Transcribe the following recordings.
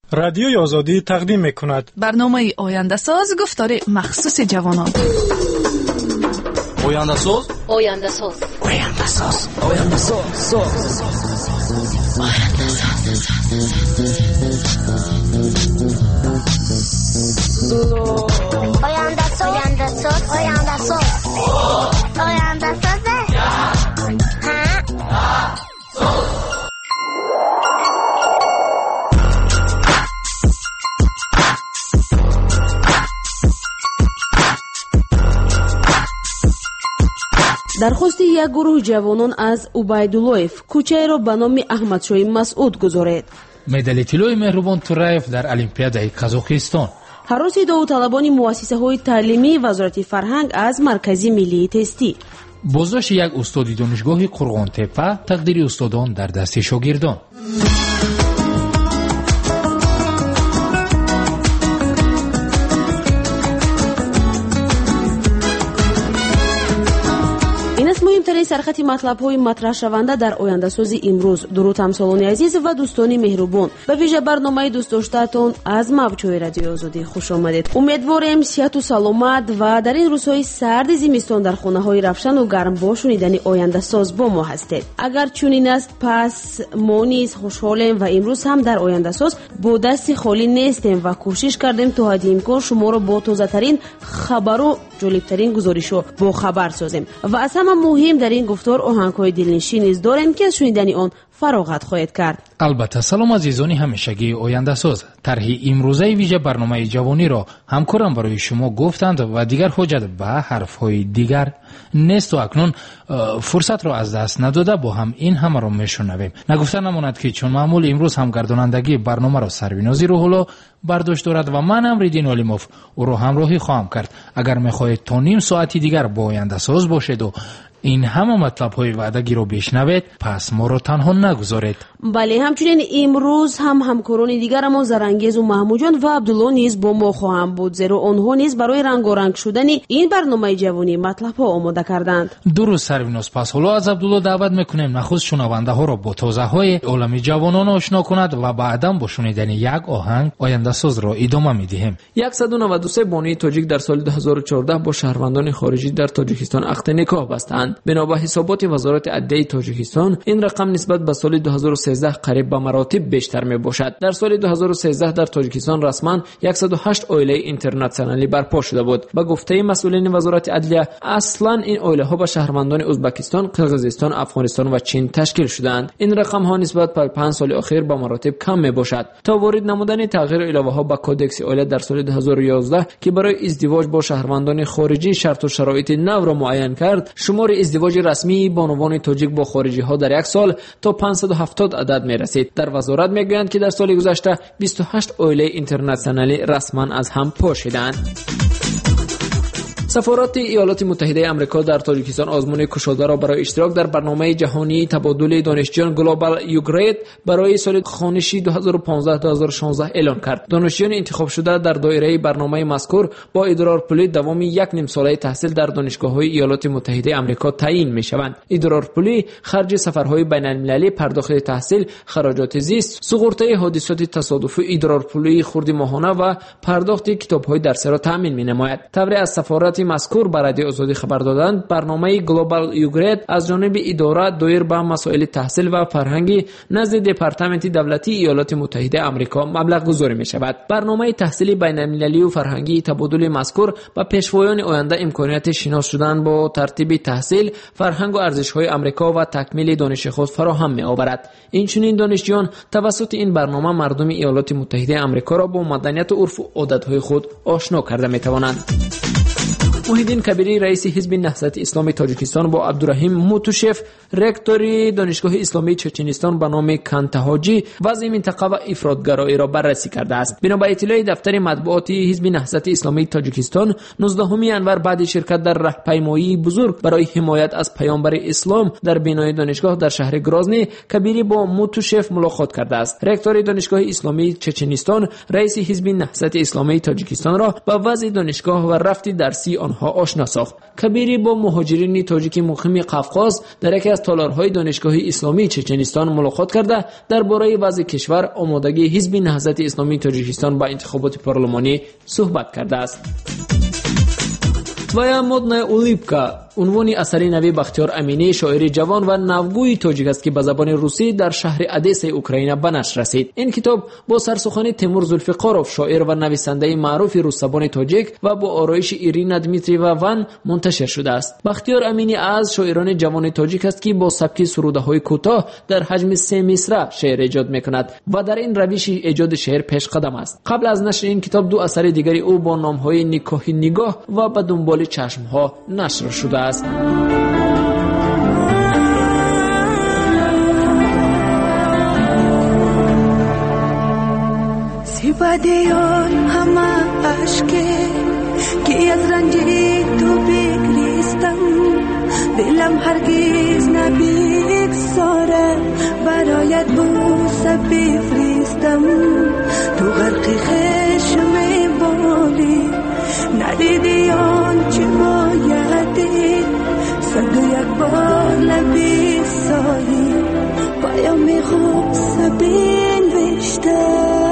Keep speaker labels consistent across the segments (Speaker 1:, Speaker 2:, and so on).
Speaker 1: رادیوی آزادی تقدیم می‌کند
Speaker 2: برنامه آینده ساز گفتار مخصوص جوانان.
Speaker 3: آینده ساز،
Speaker 4: آینده ساز،
Speaker 3: آینده ساز، آینده ساز،
Speaker 4: آینده ساز، آینده ساز، آینده ساز، آینده ساز.
Speaker 5: درخواست یک گروه جوانان از عبیداللهیف کوچه‌ای را به نام احمدشاه مسعود گذارید.
Speaker 6: مدال طلای مهربان تورایف در المپیادای قزاقستان.
Speaker 5: هراس داوطلبان مؤسسه‌های تعلیمی وزارت فرهنگ از مرکزی ملی تستی.
Speaker 6: بازداشت یک استاد دانشگاه قرغان تپه، تقدیر استادان در دست شاگردان. مهمترین سرخط مطلب‌های مطرح شونده در آینده سازی امروز. درود همسالان عزیز و دوستان مهربان، به ویژه برنامه دوست داشته‌تان از موج‌های رادیو آزادی خوش آمدید. امیدوارم صحت و سلامت و در این روزهای سرد زمستان در خانه‌های روشن و گرم با شنیدن آینده ساز با ما هستید. اگر چنین است پس ما نیز خوشحالیم و امروز هم در آینده ساز با دست خالی نیستیم و کوشش کردیم تا حد امکان شما را با تازه‌ترین خبر و جالب‌ترین گزارش‌ها با خبر سازیم و از همه مهم در این گفتار آهنگ‌های دلنشین نیز داریم که از شنیدن آن فراغت خواهید کرد. البته سلام عزیزان همیشگی آینده ساز. طرح امروزه ویژه برنامه جوانی را همکارم برای شما گفتند و دیگر حاجت به حرف‌های دیگر نیست و اکنون فرصت را از دست نداده با هم این همه را میشنویم. نگفته نماند که چون معمول امروز هم گردانندگی برنامه را سروینازی روح الله برداشت دارد و من امریدین علیموف او را همراهی خواهم کرد. اگر می‌خواهید تا نیم ساعتی دیگر با آینده ساز باشید و این همه مطلب‌های وعدگی رو بشنوید، پس ما رو تنها نگذارید.
Speaker 5: بله، همچنین امروز هم همکاران دیگرمان زرانگیز و محمود جان و عبدالله نیز با ما خواهند بود، زیرا آنها نیز برای رنگارنگ شدن این برنامه جوانی مطلب‌ها آماده کردند.
Speaker 6: درست سرویناز، پس حالا از عبدالله دعوت میکنیم نخست شنونده ها را با تازه‌های عالم جوانان آشنا کند و بعداً با شنیدن یک آهنگ آینده ساز را ادامه میدهیم.
Speaker 7: 193 بانی تاجیک در سال 2014 با شهروندان خارجی در تاجیکستان عقد نکاح بستند. بنا به حسابات وزارت عدلیه تاجیکستان این رقم نسبت به سال 2013 قریب به مراتب بیشتر می باشد. در سال 2013 در تاجیکستان رسما 108 عائله اینترنشنالی برپا شده بود. با گفته مسئولین وزارت عدلیه اصلا این عائله ها با شهروندان ازبکستان، قرقیزستان، افغانستان و چین تشکیل شدند. این رقم ها نسبت به 5 سال اخیر با مراتب کم می باشد. تا وارد نمودن تغییر علاوه ها با کودکس عائله در سال 2011 که برای ازدواج با شهروندان خارجی شرط و شرایط نو را معین کرد، شمار ازدواج رسمی بانوان تاجیک با خارجی ها در یک سال تا 570 عدد می رسید. در وزارت می گویند که در سال گذشته 28 عائله اینترنشنالی رسما از هم پاشیدند. سفارت ایالات متحده آمریکا در تاجیکستان آزمون کشاده را برای اشتراک در برنامه جهانی تبادل دانشجویان گلوبال یوگرید برای سال خانشی 2015-2016 اعلان کرد. دانشجویان انتخاب شده در دایره برنامه مذکور با ادرارپولی دوام یک نیم ساله تحصیل در دانشگاه‌های ایالات متحده آمریکا تعیین می‌شوند. ادرارپولی خرج سفرهای بین‌المللی، پرداخت تحصیل، خراجات زیست، سقوط حادثات تصادفی، ادرارپولی خرد ماهانه و پرداخت کتاب‌های درسی را تأمین می‌نماید. تبریک از سفارت مذکور بر رادیو آزادی خبر دادند برنامه گلوبال یوگرید از جانب اداره دایر به مسائل تحصیل و فرهنگی نزد دپارتمنت دولتی ایالات متحده آمریکا مبلغ گذاری می شود. برنامه تحصیلی بین‌المللی و فرهنگی تبادل مذکور به پیشوایان آینده امکانیت شناس شدن با ترتیب تحصیل، فرهنگ و ارزش‌های آمریکا و تکمیل دانش خود فراهم می‌آورد. این دانشجویان توسط این برنامه مردم ایالات متحده آمریکا را با مدنیت و عرف و عادت‌های خود آشنا کرده می‌توانند. محیدین کبیری رئیس حزب نهضت اسلامی تاجیکستان با عبدالرحیم موتوشف رکتور دانشگاه اسلامی چچنستان به نام کانتاهاجی وضع منطقه و افراطگرایی را بررسی کرده است. بنا به اطلاع دفتر مطبوعاتی حزب نهضت اسلامی تاجیکستان 19 انور بعد شرکت در راهپیمایی بزرگ برای حمایت از پیامبر اسلام در بنای دانشگاه در شهر گرازنی، کبیری با موتوشف ملاقات کرده است. رکتور دانشگاه اسلامی چچنستان رئیس حزب نهضت اسلامی تاجیکستان را با وضع دانشگاه و رفت درسی آنها آنها آشنا ساخت. کبیری با مهاجرین تاجیک مقیم قفقاز در یکی از تالارهای دانشگاه اسلامی چچنستان ملاقات کرده درباره وضع کشور، آمادگی حزب نهضت اسلامی تاجیکستان با انتخابات پارلمانی صحبت کرده است. Твоя модная улыбка عنوان اثری نوی بختیار امینی، شاعر جوان و نوگوی تاجیک است که به زبان روسی در شهر ادسه اوکراین به نشر رسید. این کتاب با سرسخن تیمور زولفقاروف، شاعر و نویسنده معروف روس زبان تاجیک و با آرایش ایرینا دمیتریوا وان منتشر شده است. بختیار امینی از شاعران جوان تاجیک است که با سبک سروده‌های کوتاه در حجم 3 مصرع شعر ایجاد می‌کند و در این روش ایجاد شعر پیش قدم است. قبل از نشر این کتاب 2 اثر دیگری او با نام‌های نکاح نگاه و به دنبال چشم‌ها نشر شده است.
Speaker 8: سپادیان همه عشقه که از رنجی تو بگریستم، دلم هرگز نبگذاره برایت بوسه بفرستم. تو غرق خشم بالی ندیدی آنچه بایدی، 101 بار لبی سایی پیام خوب سبین وشته.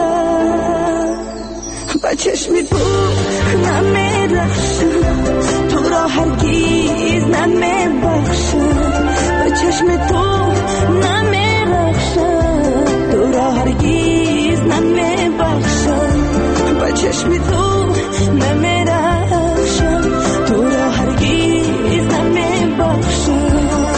Speaker 8: با چشمی تو نمیرخشم، تو را هرگیز نمیبخشم. با چشمی تو نمیرخشم، تو را هرگیز نمیبخشم. با چشمی تو نمیرخشم، تو را هرگیز نمیبخشم.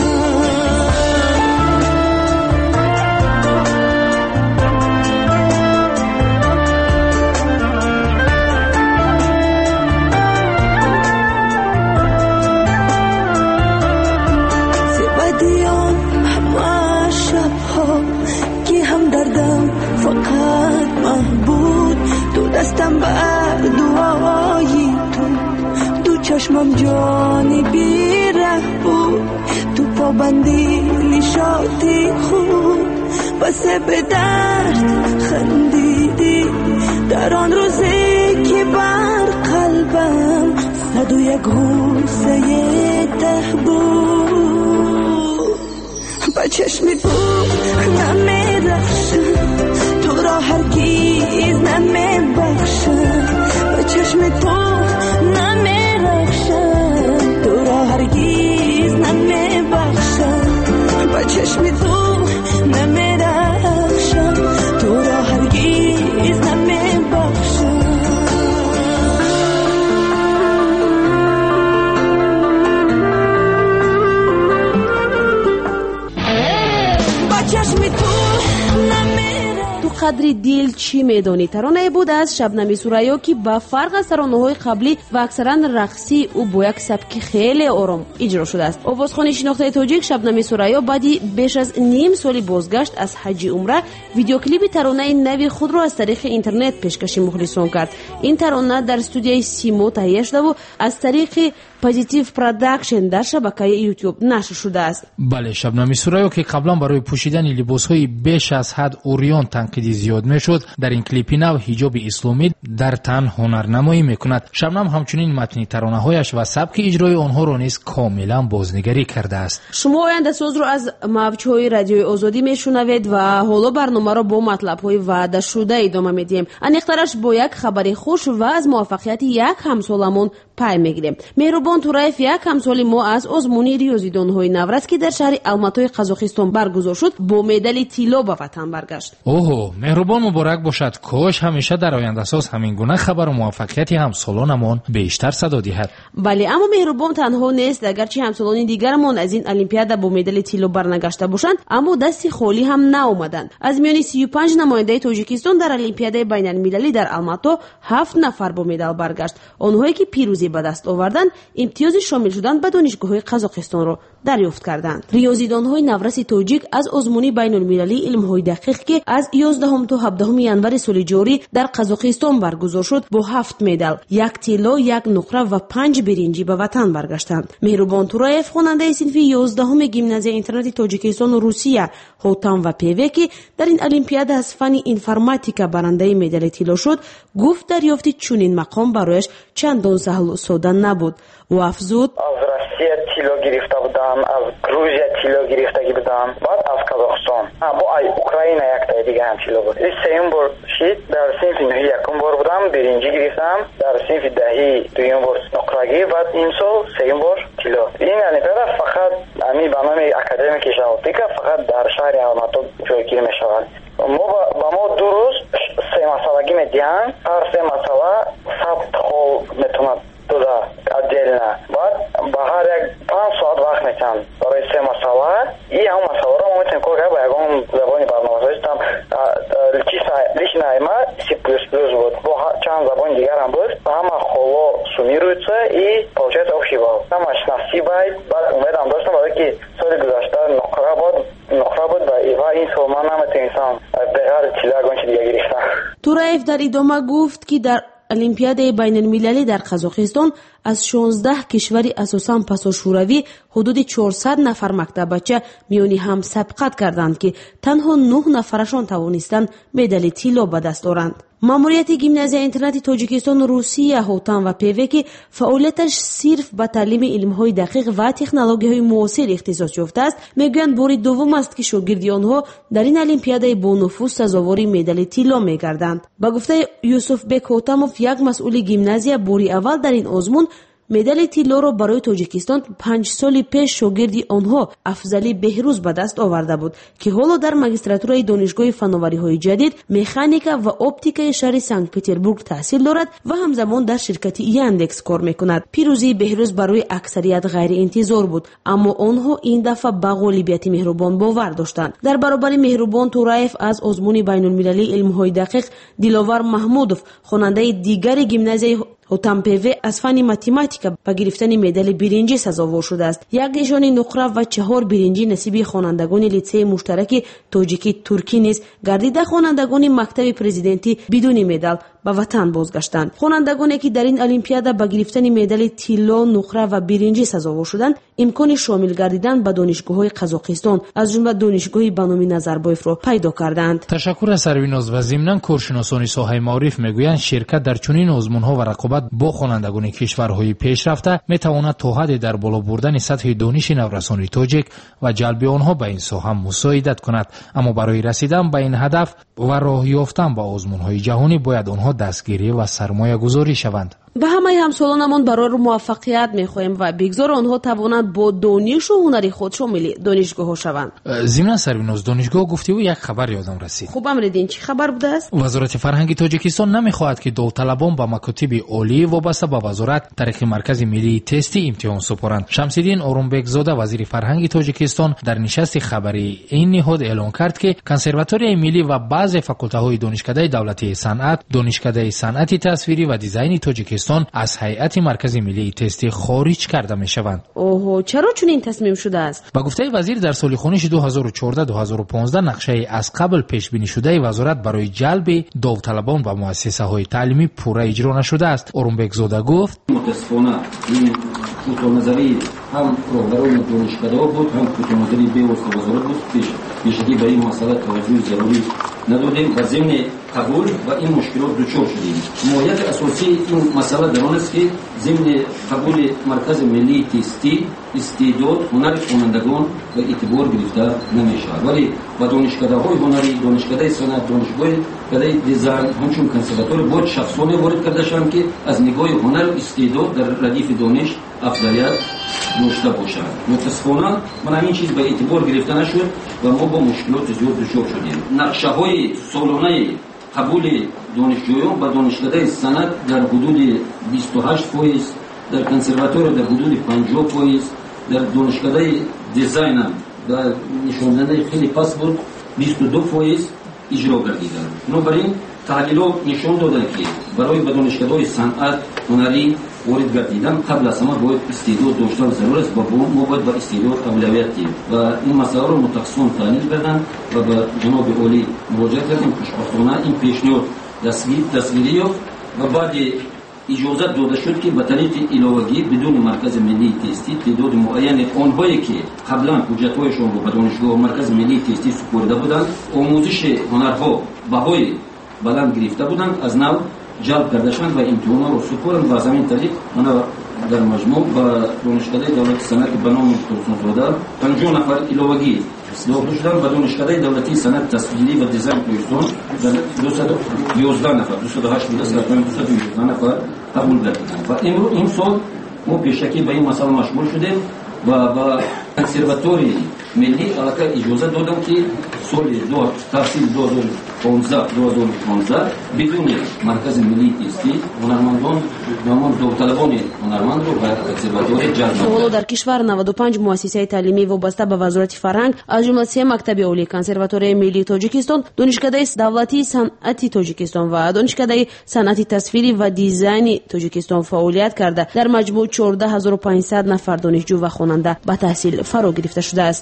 Speaker 8: سپادیان همه شبها که هم دردم فقط محبود، تو دستم بر دعایی تو چشمم جانی بیره بود. تو پابندی نشاطی خود بس به درد خندیدی، در آن روزی که بر قلبم 101 غوصه ته بود. با چشمی تو نمیرخشم، تو را هرگیز نمیبخشم. با چشم تو نمیرخشم، تو را هرگیز نمیبخشم. با چشم تو نمیرخشم، تو را هرگیز نمیبخشم. با چشم تو
Speaker 5: قدری دل چی میدانی؟ ترانه بود از شبنم سوریا که با فرق از ترانه‌های قبلی و اکثرا رقصی او با یک سبک خیلی آرام اجرا شده است. آوازخوان شناخته تاجیک شبنم سوریا بعدی بیش از نیم سالی بازگشت از حج عمره ویدیو کلیپ ترانه نوی خود را از طریق اینترنت پیشکش مخلصان کرد. این ترانه در استودیوی سیمو تهیه شده و از طریق پوزیتیو پروداکشن در شبکه یوتیوب نشر شده است.
Speaker 1: بله، شبنم سوریا که قبلا برای پوشیدن لباس‌های بیش از حد اوریان تنقیدی زیاد میشد، در این کلیپ نو حجاب اسلامی در تن هنرنمایی میکند. شبنم همچنین متن ترانه‌هایش و سبک اجرای آنها را نیز کاملا بازنگری کرده است.
Speaker 5: شما آینده ساز را از موج‌های رادیوی آزادی میشنوید و حالا برنامه را با مطلب‌های وعده شده ادامه میدیم. انیخترش با یک خبر خوش و از موفقیت یک همسالمون پای میگیریم. مهربان توراєв یک همسال ما از آزمون ریاضیدان‌های نوروز که در شهر الماتای قزاقستان برگزار شد با مدال طلا به وطن برگشت.
Speaker 1: اوه، مهربان مبارک باشد. کاش همیشه در آینده ساز همین گونه خبر و موفقیت همسالانمان بیشتر صدا دهد.
Speaker 5: بله، اما مهربان تنها نیست. اگرچه همسالان دیگرمان از این المپیادا با مدال طلا برنگشته باشند، اما دستی خالی هم نآمدند. از میان 35 نماینده تاجیکستان در المپیادای بین‌المللی در الماتا 7 نفر با مدال برگشت. آنهایی که پیروزی به دست آوردند امتیاز شامل شدن به دانشگاه‌های قزاقستان را دریافت کردند. ریاضیدان‌های نوروز تاجیک از آزمون بین‌المللی علم‌های دقیق که از 11 تا 17 январи соли ҷорӣ дар Қазоқистон баргузор шуд бо 7 медал, 1 тилло, 1 нуқра ва 5 биринҷӣ ба ватан баргаштанд. Меҳрубон Тураев, хонандаи синфи 11 гимназияи интернати Тоҷикистону Русия Ҳотам ва Певе ки дар ин олимпиада аз фани информатика барандаи медали тилло шуд, гуфт дарёфти чунин мақом барояш чандон саҳлу сода набуд. ӯ афзуд:
Speaker 9: аз Россия тилло гирифта будам, аз Грузия тилло гирифтагӣ будам, баъд аз Казоқистон, бо Украина яктаи дига ҳам тилло буд. сеюм бор шид, дар синфи ноҳӣ якум бор будам, биринҷӣ гирифтам, дар синфи даҳӣ дуюм бор нуқрагӣ, баъд имсол сеюм бор тилло. ин олимпиада фақат ами ба номи академики шаҳотика фақат дар шаҳри Алмату ҷойгир мешавад. ба мо 2 рӯз 3 масъалагӣ медиҳанд. ҳар 3 масъала сабт хол метавонад дуда отдельно. Баъд ба ҳар як 5 соат вақт метиҳанд барои 3 масъала. и ҳамон масъаларо мо метавонем кор кард ба ягон забони барномазавӣ. Там личная има C++ буд, бо чанд забони дигар ҳам буд. Ҳама холо суммируются и получается общий балл. Ҳамаш насибайт. Баъд умедам доштам, барои ки соли гузашта нуқра буд ва ин сол ман наметавонистам беғайр тилло ягон чиз дига гирифтам.
Speaker 5: Тураев дар идома гуфт ки дар олимпиадаи байнулмилалӣ дар Қазоқистон аз 16 кишвари асосан пасошӯравӣ ҳудуди 400 нафар мактаббача миёни ҳам сабқат карданд ки танҳо 9 нафарашон тавонистанд медали тилло ба даст оранд. маъмурияти гимназияи интернати Тоҷикистону Русия Ҳотам ва Певе ки фаъолияташ сирф ба таълими илмҳои дақиқ ва технологияҳои муосир ихтисос ёфтааст, мегӯянд бори дуввум аст ки шогирди онҳо дар ин олимпиадаи бонуфуз сазовори медали тилло мегарданд. Ба гуфтаи Юсуфбек Ҳотамов, як масъули гимназия, бори аввал дар ин озмун медали тиллоро барои Тоҷикистон 5 соли пеш шогирди онҳо Афзалӣ Беҳрӯз ба даст оварда буд, ки ҳоло дар магистратураи донишгоҳи фановариҳои ҷадид механика ва оптикаи шаҳри Санкт-Петербург таҳсил дорад ва ҳамзамон дар ширкати Яндекс кор мекунад. пирӯзии Беҳрӯз барои аксарият ғайриинтизор буд, аммо онҳо ин дафъа ба ғолибияти Меҳрубон бовар доштанд. дар баробари Меҳрубон Тураев аз озмуни байнулмилалии илмҳои дақиқ Диловар Маҳмудов, хонандаи дигари гимназияи Ҳотам Певе, аз фани математика ба гирифтани медали биринҷӣ сазовор шудааст. 1 нишони нуқра ва 4 биринҷӣ насиби хонандагони лицеи муштараки тоҷики туркӣ низ гардида, хонандагони мактаби президентӣ бидуни медал ба ватан бозгаштанд. хонандагоне ки дар ин олимпиада ба гирифтани медали тилло, нуқра ва биринҷӣ сазовор шуданд, имкони шомил гардидан ба донишгоҳҳои Қазоқистон, аз ҷумла донишгоҳи Баноми Назарбоевро пайдо карданд.
Speaker 1: ташаккур аз Сарвиноз ва зимнан коршиносони соҳаи маориф мегӯянд ширкат дар чунин озмунҳо ва рақобат бо хонандагони кишварҳои пешрафта метавонад то ҳадде дар боло бурдани сатҳи дониши наврасони тоҷик ва ҷалби онҳо ба ин соҳа мусоидат кунад. аммо барои расидан ба ин ҳадаф ва роҳ ёфтан ба озмунҳои ҷаҳонӣ бояд онҳо дастгирӣ ва сармоягузорӣ шаванд.
Speaker 5: ба ҳамаи ҳамсолонамон барои муваффақият мехоҳем ва бигзор онҳо тавонанд бо донишу ҳунари худ шомили донишгоҳҳо шаванд.
Speaker 1: зимнан Сарвиноз, донишгоҳ гуфтиву як хабар ёдам расид.
Speaker 5: хуб амридин, чӣ хабар будааст?
Speaker 1: вазорати фарҳанги Тоҷикистон намехоҳад ки довталабон ба макотиби олӣ вобаста ба вазорат тариқи маркази миллии тести имтиҳон супоранд. Шамсиддин Орунбекзода, вазири фарҳанги Тоҷикистон, дар нишасти хабари ин ниҳод эълон кард ки консерваторияи миллӣ ва баъзе факултаҳои донишкадаи давлатии санъат, донишкадаи санъати тасвирӣ ва дизайни Тоҷикистон аз ҳайати маркази миллии тестӣ хориҷ карда мешаванд.
Speaker 5: оҳо, чаро чунин тасмим шудааст?
Speaker 1: ба гуфтаи вазир, дар соли хониши 2014-2015 нақшаи аз қабл пешбинишудаи вазорат барои ҷалби довталабон ба муассисаҳои таълимӣ пурра иҷро нашудааст. Орунбекзода гуфт:
Speaker 10: мутаассифона ин кӯтоҳназарии ҳам роҳбарони донишкадаҳо буд, ҳам кӯтоҳназарии бевосита вазорат буд. пешакӣ ба ин масъала таваҷҷӯҳи зарурӣ надодем ва зимни қабул ба ин мушкилот дучор шудем. моҳияти асосии ин масъала дар он аст ки зимни қабули маркази миллии тестӣ истеъдод, ҳунари хонандагон ба эътибор гирифта намешавад, вале ба донишкадаҳои ҳунарӣ, донишкадаи санъат, донишкадаи дизайн, ҳамчун консерватория бояд шахсоне ворид карда шаванд ки аз нигоҳи ҳунару истеъдод дар радифи дониш афзалият дошта бошад. мутаассифона ман ҳамин чиз ба эътибор гирифта нашуд ва мо бо мушкилоти зиёд дучор шудем. нақшаҳои солонаи қабули донишҷӯён ба донишкадаи санъат дар ҳудуди 28%, дар консерватория дар ҳудуди 50%, дар донишкадаи дизайнам ба нишондандаи хеле паст буд 22% иҷро гардиданд. бинобар ин таҳлилот нишон доданд ки барои ба донишкадаҳои санъат, ҳунарӣ وارد گردیدن قبل از همه باید استعداد داشتن ضرور است و ما باید با استعداد اولویت دیم و این مسئله رو متخصصان تحلیل کردن و به جناب عالی مراجعه کردیم. خوشبختانه این پیشنهاد تصویری یافت و بعد اجازه داده شد که به طریق علاوگی بدون مرکز ملی تستی تعداد معین آنهایی که قبلا حجت‌هایشان رو به دانشگاه مرکز ملی تستی سپرده بودند آموزش هنرها بهای بلند گرفته بودند از نو جلب کرده شدند و امتحانات رو سپردند و از همین طریق من در مجموع با دانشکده دولتی صنعت به نام توسن‌زاده 50 نفر علاوگی داخل شدن به دانشکده دولتی صنعت تصویری و دیزاین کوهستان در 211 نفر 208 بود از 211 نفر قبول کردند و این سال ما پیشکی به این مسئله مشغول شدیم و با کنسرواتوری ملی علاقه اجازه دادم که سال تحصیل 2015 بدون مرکز ملی تستی هنرمندان داوطلبان هنرمند رو به کنسرواتوری جلب
Speaker 6: حالا در کشور 95 مؤسسه تعلیمی وابسته به وزارت فرهنگ از جمله 3 مکتب عالی، کنسرواتوری ملی تاجیکستان، دانشکده دولتی صنعتی تاجیکستان و دانشکده صنعتی تصویری و دیزاین تاجیکستان فعالیت کرده. در مجموع 14500 نفر دانشجو و خواننده به تحصیل فرا گرفته شده است.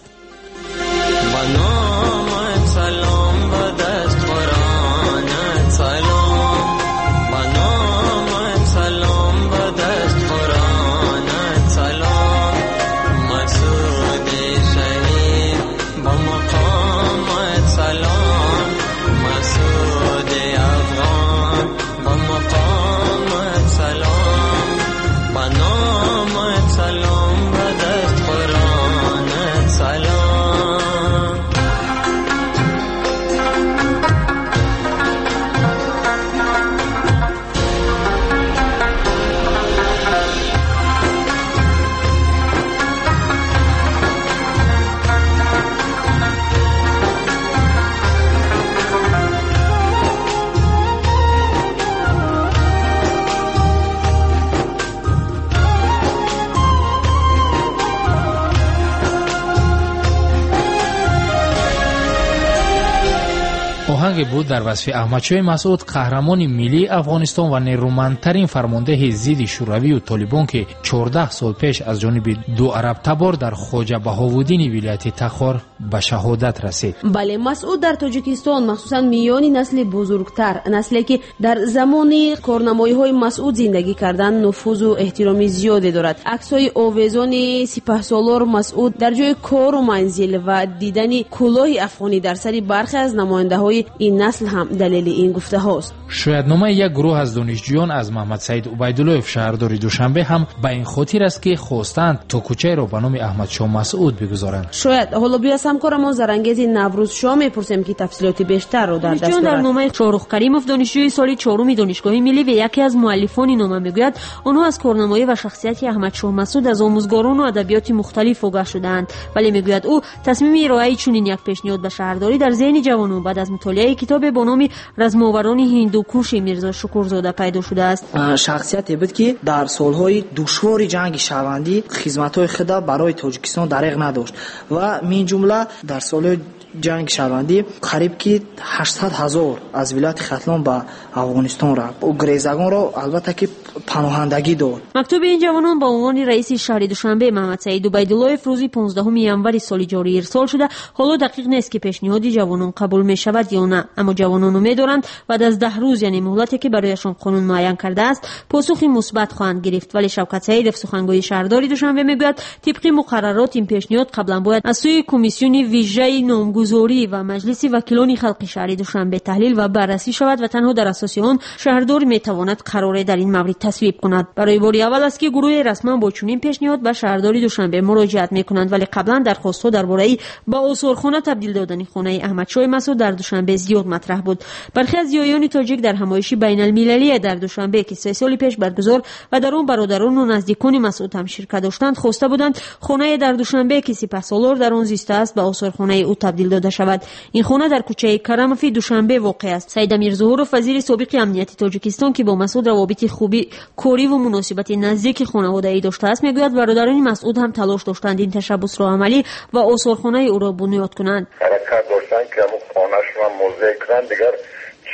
Speaker 1: آهنگ بود در وصف احمدشاه مسعود، قهرمان ملی افغانستان و نیرومندترین فرمانده ضد شوروی و طالبان که 14 سال پیش از جانب دو عرب تبار در خواجه بهاءالدین ولایت تخار به شهادت رسید.
Speaker 6: بله، مسعود در تاجیکستان مخصوصا میان نسل بزرگتر، نسلی که در زمان کارنمایی‌های مسعود زندگی کردن، نفوذ و احترام زیادی دارد. عکس‌های آویزان سپهسالار مسعود در جای کار و منزل و دیدن کلاه افغانی در سر برخی از نماینده‌های این نسل هم دلیل این گفته هاست.
Speaker 1: شایدنامه یک گروه از دانشجویان از محمد سعید عبیدالله شهردار دوشنبه هم به این خاطر است که خواستند تا کوچه را به نام احمدشاه مسعود بگذارند.
Speaker 6: شاید حالا بیا همکارمون زرانگیز نوروز شاه میپرسیم که تفصیلات بیشتر رو در دست دارد.
Speaker 5: در نامه شاروخ کریموف دانشجوی سال 4 دانشگاه ملی و یکی از مؤلفان نامه میگوید آنها از کارنمایی و شخصیت احمدشاه مسعود از آموزگاران و ادبیات مختلف آگاه شدند، ولی میگوید او تصمیم ارائه چنین یک پیشنهاد به شهرداری در ذهن جوانان بعد از مطالعه کتاب با نام رزماوران هندوکوش میرزا شکرزاده پیدا شده است.
Speaker 11: شخصیتی بود که در سالهای دشوار جنگ شهروندی خدمت‌های خود برای تاجیکستان دریغ نداشت و من جمله در سال جنگ شهروندی قریب که 800,000 از ولایت ختلان به افغانستان رفت و گریزگان را البته که پناهندگی داد.
Speaker 5: مکتوب این جوانان با عنوان رئیس شهر دوشنبه محمد سعید عبیدالله روز 15 ینور سال جاری ارسال شده. حالا دقیق نیست که پیشنهاد جوانان قبول می شود یا نه، اما جوانان امیدوارند بعد از 10 روز یعنی مهلتی که برایشان قانون معین کرده است پاسخی مثبت خواهند گرفت. ولی شوکت سعیدов سخنگوی شهرداری دوشنبه میگوید طبق مقررات این پیشنهاد قبلا باید از سوی کمیسیون ویژه نامگذاری و مجلس وکیلان خلق شهر دوشنبه تحلیل و بررسی شود و تنها در اساس آن شهردار میتواند قرار در این مورد تصویب کند. برای بار اول است که گروه رسما با چنین پیشنهاد به شهرداری دوشنبه مراجعت میکنند، ولی قبلا درخواست‌ها درباره با آثارخانه تبدیل دادن خانه احمدشاه مسعود در دوشنبه زیاد مطرح بود. برخی از زیایان تاجیک در همایش بین‌المللی در دوشنبه که 3 سال پیش برگزار و در آن برادران و نزدیکان مسعود هم شرکت داشتند خواسته بودند خانه در دوشنبه که سپهسالار در آن زیسته است به آثارخانه او تبدیل داده شود. این خانه در کوچه کرمفی دوشنبه واقع است. سید امیرظهورov وزیر سابق امنیت تاجیکستان که با مسعود روابط خوبی کاری و مناسبت نزدیک خانوادگی داشته است میگوید برادران مسعود هم تلاش داشتند این تشبث را عملی و آثارخانه او را بنیاد کنند.
Speaker 12: حرکت داشتن که همون خانه‌اش را موضع کردن، دیگر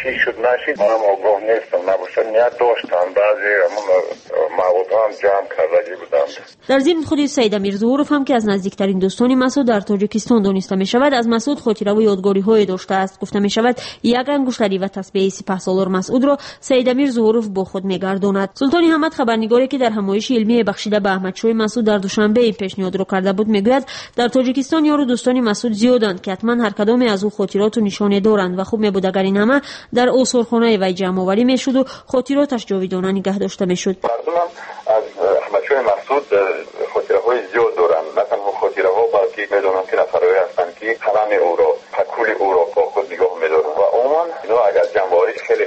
Speaker 12: چی شد نشید منم آگاه نیستم. نباشه نیت داشتم بعضی مواد هم جمع کرده بودم.
Speaker 6: در ضمن خود سید امیر ظهورов هم که از نزدیکترین دوستان مسعود در تاجیکستان دانسته می شود از مسعود خاطره و یادگاری های داشته است. گفته می شود یک انگشتری و تسبیح سپهسالار مسعود را سید امیر ظهورov با خود میگرداند. سلطان احمد خبرنگاری که در همایش علمی بخشیده به احمدشاه مسعود در دوشنبه پیشنهاد را کرده بود میگوید در تاجیکستان یار و دوستان مسعود زیادند که حتما هر کدام از او خاطرات و نشانه دارند و خوب میبود اگر این همه در آثارخانه وی جمع آوری میشد و خاطراتش جاویدانه نگه داشته میشد.
Speaker 12: مردم از احمدشاه مسعود خاطره های زیاد دارند. نه تنها خاطره ها بلکه میدونم که نفرایی هستند که قلم او را پکول او را با خود نگاه میدارند و عموما اینا اگر جمع آوری خیلی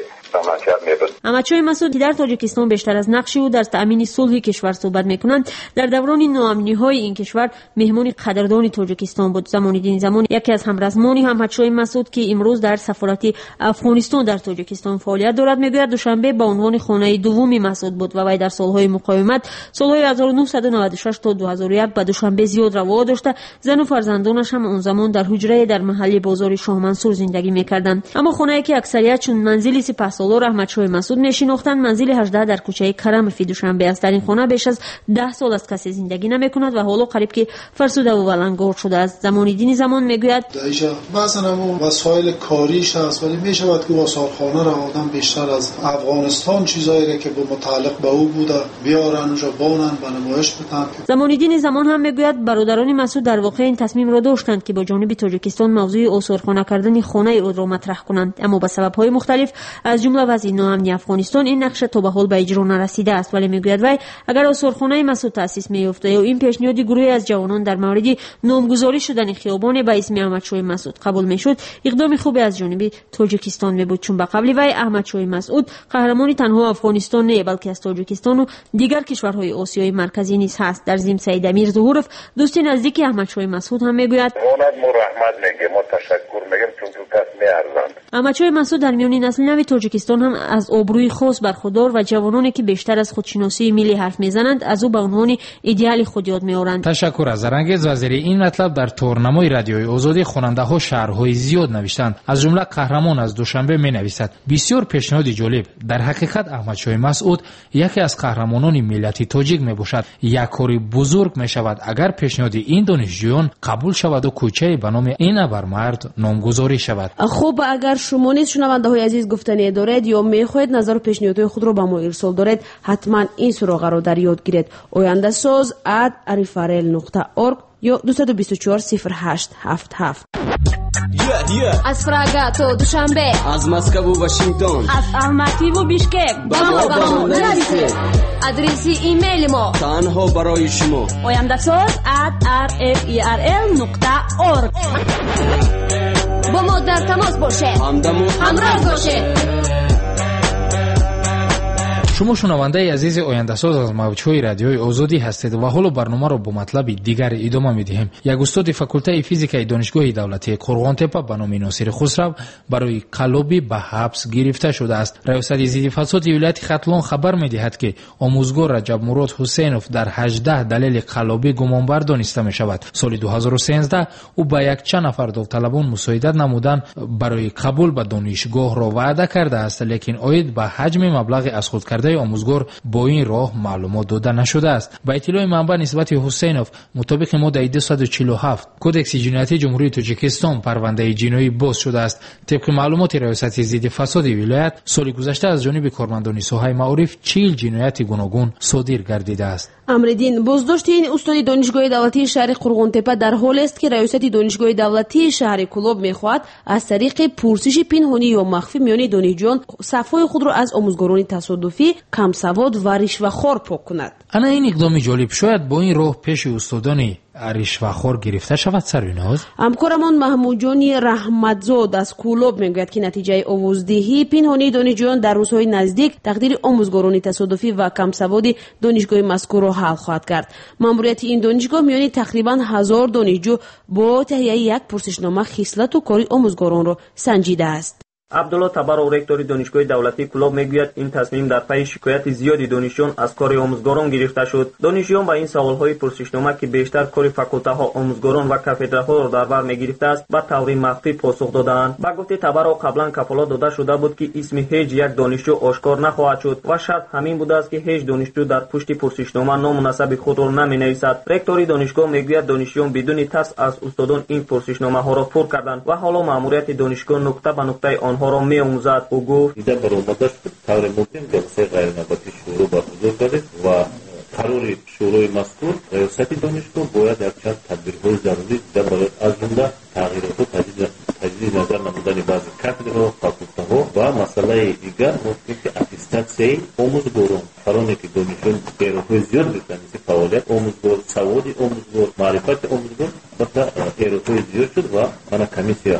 Speaker 12: احمدشاه مسعود که در تاجیکستان بیشتر از نقش او در تأمین صلح کشور صحبت میکنند در دوران ناامنی‌های این کشور مهمان قدردان تاجیکستان بود. زمانالدین زمان یکی از همرزمانی احمدشاه مسعود که امروز در سفارت افغانستان در تاجیکستان فعالیت دارد میگوید دوشنبه با عنوان خانه دوم مسعود بود و وی در سالهای مقاومت سالهای 1996 تا 2001 به دوشنبه زیاد روا داشته زن و فرزندانش هم اون زمان در حجره در محله بازار شاه منصور زندگی میکردند. اما خانه‌ای که اکثریت چون منزل سپهسالار احمدشاه مسعود میشناختند منزل 18 در کوچه کرم فی دوشنبه است. در این خانه بیش از 10 سال است کسی زندگی نمیکند و حالا قریب که فرسوده و ولنگار شده است. زمانالدین زمان میگوید
Speaker 13: اینجا مثلا وسایل کاریش هست ولی میشود که آثارخانه را آدم بیشتر از افغانستان چیزایی که متعلق به او بوده بیارن اونجا بانن و نمایش بدن.
Speaker 6: زمانالدین زمان هم میگوید برادران مسعود در واقع این تصمیم را داشتند که با جانب تاجیکستان موضوع آثارخانه کردن خانه او را مطرح کنند اما به سبب‌های مختلف از جمله وضع ناامنی افغانستان این نقشه تا به حال به اجرا نرسیده است. ولی میگوید وی اگر آثارخانه مسعود تأسیس می‌یافت یا این پیشنهاد گروهی از جوانان در مورد نامگذاری شدن خیابان به اسم احمدشاه مسعود قبول میشد اقدام خوبی از جانب تاجیکستان میبود چون به قبل وی احمدشاه مسعود قهرمان تنها افغانستان نه بلکه از تاجیکستان و دیگر کشورهای آسیای مرکزی نیز هست. در ضمن سید امیر ظهورov دوست نزدیک احمدشاه مسعود هم میگوید احمدشاه مسعود در میان نسل نو تاجیکستان هم از آبروی خاص برخوردار و جوانانی که بیشتر از خودشناسی ملی حرف میزنند از او به عنوان ایدئال خود یاد میآورند.
Speaker 1: تشکر از زرنگیز وزیر این مطلب در تورنمای رادیوی آزادی خواننده ها شعرهای زیاد نوشتند. از جمله قهرمان از دوشنبه می نویسد بسیار پیشنهاد جالب. در حقیقت احمدشاه مسعود یکی از قهرمانان ملت تاجیک می باشد. یک کاری بزرگ می شود اگر پیشنهاد این دانشجویان قبول شود و کوچه به نام این ابرمرد نامگذاری شود.
Speaker 5: خب اگر شما نیز شنونده های عزیز گفتنی دارید یا میخواهید نظر و پیشنهادهای خود را به ما ارسال دارید حتما این سراغ را در یاد گیرید. oyandasaz@arifarel.org یا 224-0877.
Speaker 14: از پراگا تا دوشنبه،
Speaker 3: از مسکو و واشنگتن،
Speaker 14: از الماتی و بیشکک با ما نرسید. آدرس ایمیل ما
Speaker 3: تنها برای شما
Speaker 14: oyandasaz@rferel.org. با ما در تماس باشه، همراه باشه.
Speaker 1: شما شنونده عزیز آینده‌ساز از موج‌های رادیوی آزادی هستید و حالا برنامه را با مطلب دیگر ادامه می‌دهیم. یک استاد فاکولته فیزیک دانشگاه دولتی قرغان‌تپه به نام ناصر خسرو برای قلابی به حبس گرفته شده است. ریاست ضد فساد ولایت ختلان خبر می‌دهد که آموزگار رجب مراد حسینوف در 18 دلیل قلابی گمانبر دانسته می‌شود. سال 2013 او با یک چند نفر داوطلبان مساعدت نمودن برای قبول به دانشگاه را وعده کرده است، لیکن عاید به حجم مبلغ از خود کرده آموزگار با این راه معلومات داده نشده است. با اطلاع منبع نسبت حسینوف مطابق ماده 247 کدکس جنایتی جمهوری تاجیکستان پرونده جنایی باز شده است. طبق معلومات ریاست ضد فساد ولایت سال گذشته از جانب کارمندان ساحه معارف 40 جنایت گوناگون صادر گردیده است.
Speaker 5: امردین بازداشت این استاد دانشگاه دولتی شهر قرغان‌تپه در حال است که ریاست دانشگاه دولتی شهر کلاب می‌خواهد از طریق پرسش پنهانی یا مخفی میان دانشجویان صفای خود را از آموزگاران تصادفی، کم سواد و رشوه‌خوار پاک کند.
Speaker 1: انا این اقدام جالب شاید با این راه پیش استادان رشوه‌خوار گرفته شود. سریناز
Speaker 5: همکارمان محمود جانی رحمتزاد از کلاب میگوید که نتیجه آوازدهی پنهانی دانشجویان در روزهای نزدیک تقدیر آموزگاران تصادفی و کم سواد دانشگاه مذکور را حل خواهد کرد. ماموریت این دانشگاه میان تقریبا 1000 دانشجو با تهیه یک پرسشنامه خصلت و کاری آموزگاران را سنجیده است.
Speaker 15: عبدالله تبارو رکتور دانشگاه دولتی کلاب میگوید این تصمیم در پی شکایت زیادی دانشجویان از کار آموزگاران گرفته شد. دانشجویان با این سوالهای پرسشنامه که بیشتر کار فاکولته‌ها، آموزگاران و کافدراها را در بر میگرفته است با طور مخفی پاسخ دادند. با گفته تبارو قبلا کفالت داده شده بود که اسم هیچ یک دانشجو آشکار نخواهد شد و شرط همین بوده است که هیچ دانشجو در پشت پرسشنامه نام مناسب خود را نمینویسد. رکتور دانشگاه میگوید دانشجویان بدون ترس از استادان این پرسشنامه ها را پر کردند و حالا ماموریت دانشگاه نقطه به نقطه آنها را می‌آموزد. او گفت
Speaker 16: ایده برآمده شد طور ممکن جلسه غیر نوبتی شروع برگزار کرده و قرار شروع مذکور ریاست دانشگاه باید یک چند تدبیرهای ضروری برای از جمله تغییرات و تجدید نظر نمودن بعضی کاتدرها، فاکولته‌ها و مسئله دیگر ممکن که اتستاسیون آموزگاران فرانی که دانشجویان ایراهای زیاد داشتند مثل فعالیت آموزگار، سواد آموزگار، معرفت آموزگار مثلا ایراهای زیاد شد و من کمیسیا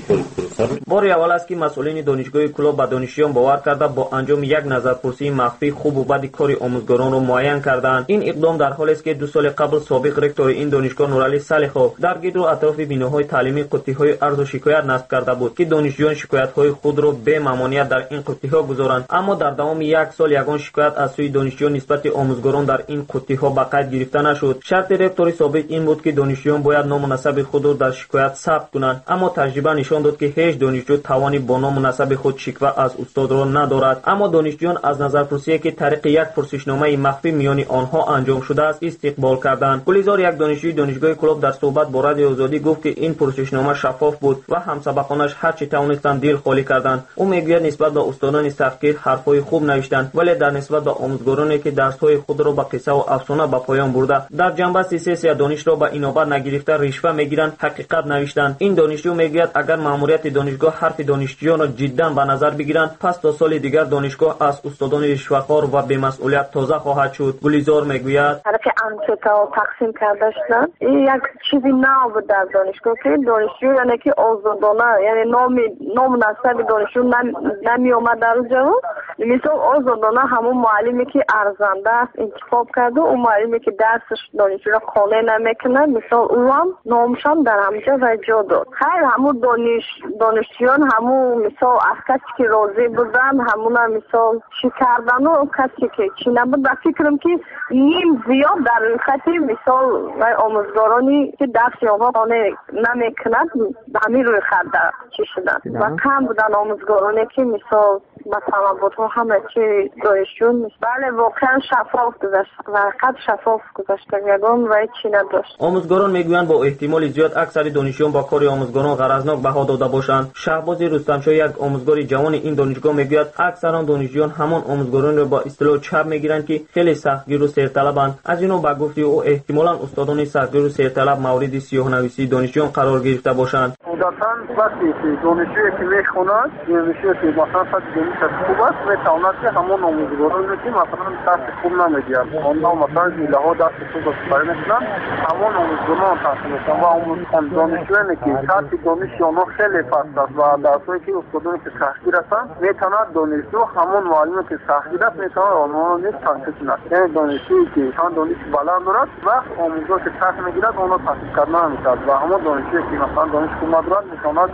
Speaker 15: بار اول است که مسئولین دانشگاه کلاب به دانشجویان باور کرده با انجام یک نظرپرسی مخفی خوب و بد کار آموزگاران را معین کردند. این اقدام در حالی است که 2 سال قبل سابق رکتور این دانشگاه نورعلی صالحو در گرد و اطراف بیناهای تعلیمی قطعه‌های عرض و شکایت نصب کرده بود که دانشجویان شکایت‌های خود را به ممانعت در این قطعه‌ها گذارند، اما در دوام یک سال یگان شکایت از سوی دانشجویان نسبت آموزگاران در این قطعه‌ها به قید گرفته نشد. شرط رکتور سابق این بود که دانشجویان باید نام مناسب خود را در شکایت ثبت کنند، اما تجربه نشان داد که هیچ دانشجو توانی با نام مناسب خود شکوه از استاد را ندارد. اما دانشجویان از نظرپرسی که طریق یک پرسشنامه مخفی میان آنها انجام شده است استقبال کردند. گلیزار یک دانشجوی دانشگاه کلاب در صحبت با رادیو آزادی گفت که این پرسشنامه شفاف بود و همسبقانش هر چی توانستند دل خالی کردند. او میگوید نسبت به استادان سختگیر حرفهای خوب نوشتند، ولی در نسبت به آموزگارانی که درس‌های خود را با قصه و افسانه به پایان برده در جنبه سیاسی دانش را به اینابت نگرفته رشوه میگیرند حقیقت نوشتند. این دانشجو میگوید اگر ماموریت دانشگاه حرف دانشجویان را جدا به نظر بگیرند پس تا سال دیگر دانشگاه از استادان رشوه‌خوار و بی‌مسئولیت تازه خواهد شد. گلیزار میگوید
Speaker 17: طرف انکتا تقسیم کرده شدن این یک چیزی نو بود در دانشگاه که دانشجو یعنی که آزادانه یعنی نام مناسب دانشجو نمی اومد در اونجا. مثلا آزادانه همون معلمی که ارزنده است انتخاب کرده و معلمی که درسش دانشجو را قانع نمیکنه مثلا او هم نامشان در همجا و جا داد. خیر همون دانشجویان همون مثلا از کسی که راضی بودن همون مثلا چی کردن و کسی که چی نبود و فکرم که نیم زیاد در خطی مثال آموزگارانی که درس آنها قانع نمیکند همین روی خط چی شدن و کم بودن آموزگارانی که مثال مثلا بود ها همه چی دانشجو بله واقعا شفاف گذشت و قد شفاف گذشت یگان و چی نداشت.
Speaker 15: آموزگاران میگویند با احتمال زیاد اکثر دانشجویان با کار آموزگاران غرضناک بها داده باشند. شهباز رستمشاه یک آموزگار جوان این دانشگاه میگوید اکثر دانشجویان همان آموزگاران را با اصطلاح چپ میگیرند که خیلی سختگیر و سرطلبند. از اینو با گفته او احتمالاً استادان سختگیر و سرطلب مورد سیاه‌نویسی دانشجویان قرار گرفته باشند.
Speaker 18: عادتاً وقتی دانشجویی که میخواند دانشجویی که مثلا دانش خوب است میتواند که همون آموزگارانی که مثلا درس خوب نمیگیرند آنها مثلا میله‌ها درس خوب استفاده میکنند همون آموزگاران تحصیل میکنند و آموزگاران دانشجویانی که سطح دانش آنها خیلی پست است و درسایی که استادانی که سختگیر هستند میتواند دانشجو همون معلمی که سختگیر است میتواند آنها را نیز تحصیل کند. یعنی دانشجویی که چند دانش بلند دارد و آموزگار که سخت میگیرد آنها تحصیل کردن نمی‌کند و همون دانشجویی که مثلا دانش خوب ندارد میتواند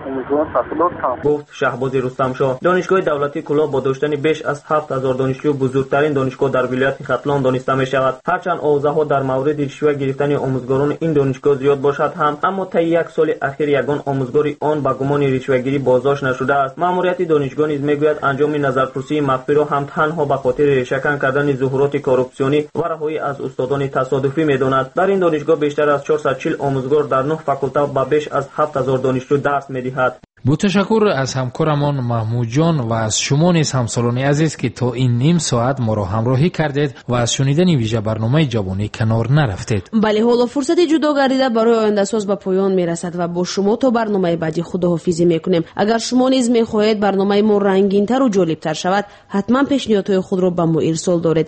Speaker 15: گفت شهباز رستمشاه. دانشگاه دولتی کلاب با داشتن بیش از 7000 دانشجو بزرگترین دانشگاه در ولایت ختلان دانسته می شود. هرچند آوازها در مورد رشوه گرفتن آموزگاران این دانشگاه زیاد باشد هم اما طی یک سال اخیر یگان آموزگاری آن با گمان رشوه‌گیری بازداشت نشده است. ماموریت دانشگاه نیز میگوید انجام نظرپرسی مخفی را هم تنها به خاطر ریشه‌کن کردن ظهورات کورپسیونی و رهایی از استادان تصادفی میداند. در این دانشگاه بیشتر از 440 آموزگار در 9 فاکولته با بیش از 7000 دانشجو درس می‌دهند.
Speaker 1: با تشکر از همکارمان محمود جان و از شما نیز همسالان عزیز که تا این نیم ساعت ما را همراهی کردید و از شنیدن ویژه برنامه جوانی کنار نرفتید.
Speaker 6: بله حالا فرصت جدا گردیده برای آینده ساز به پایان میرسد و با شما تا برنامه بعدی خداحافظی میکنیم. اگر شما نیز میخواهید برنامه ما رنگین‌تر و جالب‌تر شود حتما پیشنهادهای خود را به ما ارسال دارید.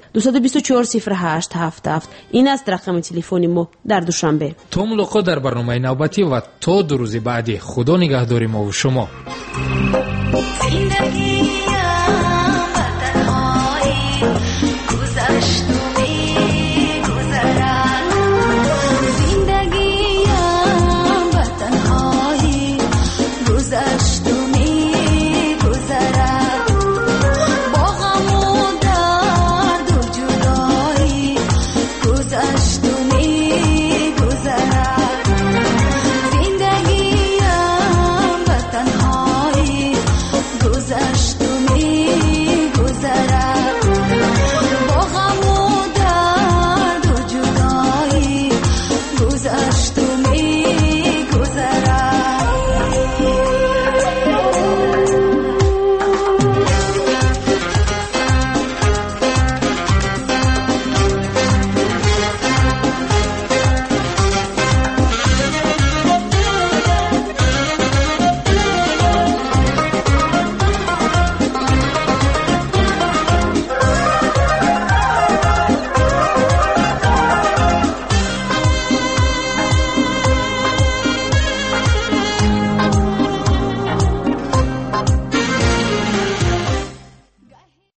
Speaker 6: 2240877 این است رقم تلفن ما در دوشنبه.
Speaker 1: تا ملاقات در برنامه نوبتی و تا 2 روز بعدی. خدا نگهدار ما و شما.